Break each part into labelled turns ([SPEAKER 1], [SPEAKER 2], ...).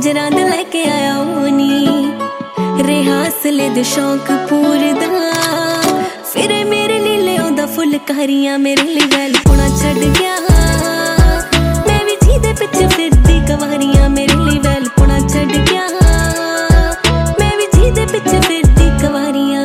[SPEAKER 1] कंजरां दे लेके आया होनी रिहासले दे शौक पूरदा फिर मेरे लीले ओंदा फुलकारियां मेरे लिए वैल पुणा छड़ गया मैं भी जीदे पिछे फिरदी कवारियां मेरे लिए वैल पुणा छड़ गया मैं भी जीदे पिछे फिरदी कवारियां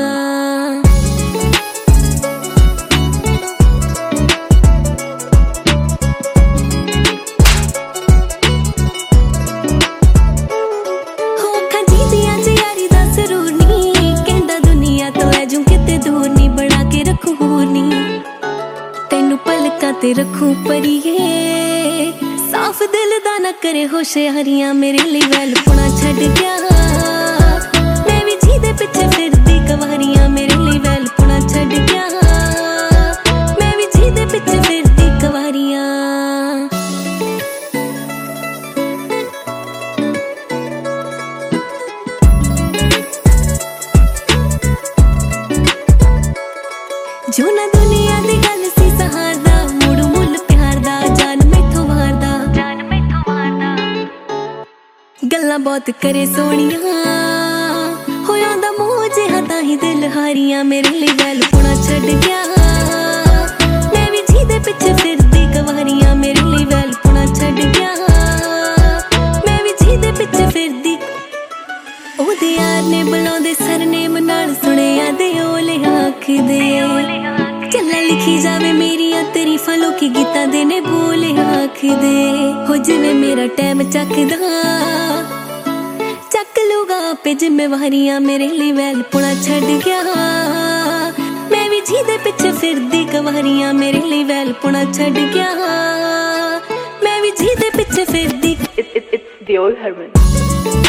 [SPEAKER 1] ते रखूं परिए साफ दिल दा न करे होशियारियां मेरे लिए वैल पुणा छड़ गया मैं भी जीदे पिछे फिरदी कवारियां मेरे लिए वैल पुणा छड़ गया मैं भी जीदे पिछे फिरदी कवारियां जो ना दुनिया दी गल सी सहारदा गल्लां बहुत करे सोनिया होया दा मोह जिहा ताही दिल हारियां मेरे लिए वैल पुणा छड़ गया मैं भी जीदे पिछे फिरदी कवारियां मेरे लिए वैल पुणा छड़ गया मैं भी जीदे पिछे फिरदी ओदे यार ने बुलांदे सरनेम नाल सुनिया दे ओले आखदे चला लिखी जावे मेरियां तारीफां लोकी गीतां दे ने बोले आखदे हो जिवें मेरा टाइम चकदा चक लूगा पे जिम्मेवारियां मेरे लिए वैल पुणा छड़ गया मैं भी जीदे पिछे फिरदी कवारियां मेरे लिए वैल पुणा छड़ गया मैं भी जीदे पिछे फिरदी
[SPEAKER 2] It's the old Herman.